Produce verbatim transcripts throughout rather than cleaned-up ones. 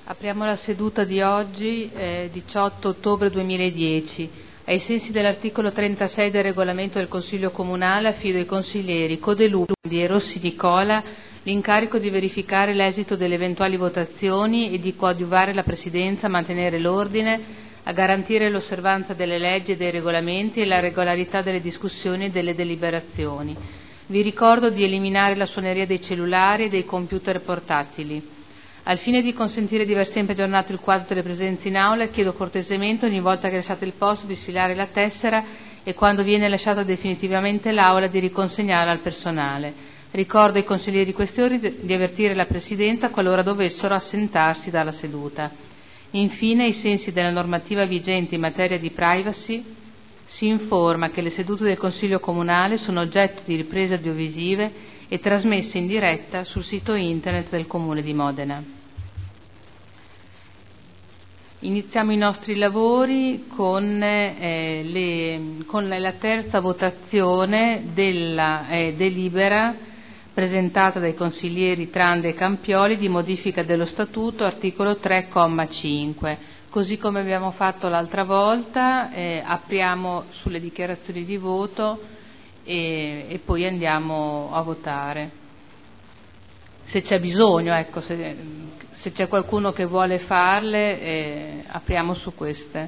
Apriamo la seduta di oggi, eh, diciotto ottobre duemiladieci. Ai sensi dell'articolo trentasei del regolamento del Consiglio Comunale affido ai consiglieri Codeluppi e Rossi Nicola l'incarico di verificare l'esito delle eventuali votazioni e di coadiuvare la Presidenza a mantenere l'ordine, a garantire l'osservanza delle leggi e dei regolamenti e la regolarità delle discussioni e delle deliberazioni. Vi ricordo di eliminare la suoneria dei cellulari e dei computer portatili. Al fine di consentire di aver sempre aggiornato il quadro delle presenze in aula, chiedo cortesemente ogni volta che lasciate il posto di sfilare la tessera e quando viene lasciata definitivamente l'aula di riconsegnarla al personale. Ricordo ai consiglieri questori di avvertire la Presidenza qualora dovessero assentarsi dalla seduta. Infine, ai sensi della normativa vigente in materia di privacy, si informa che le sedute del Consiglio Comunale sono oggetto di riprese audiovisive e trasmesse in diretta sul sito internet del Comune di Modena. Iniziamo i nostri lavori con, eh, le, con la terza votazione della eh, delibera presentata dai consiglieri Trande e Campioli di modifica dello Statuto, articolo tre, comma cinque. Così come abbiamo fatto l'altra volta, eh, apriamo sulle dichiarazioni di voto e, e poi andiamo a votare. Se c'è bisogno, ecco, se, se c'è qualcuno che vuole farle, eh, apriamo su queste.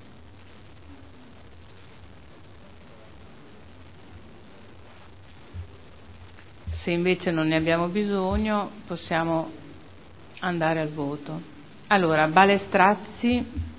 Se invece non ne abbiamo bisogno, possiamo andare al voto. Allora, Balestrazzi.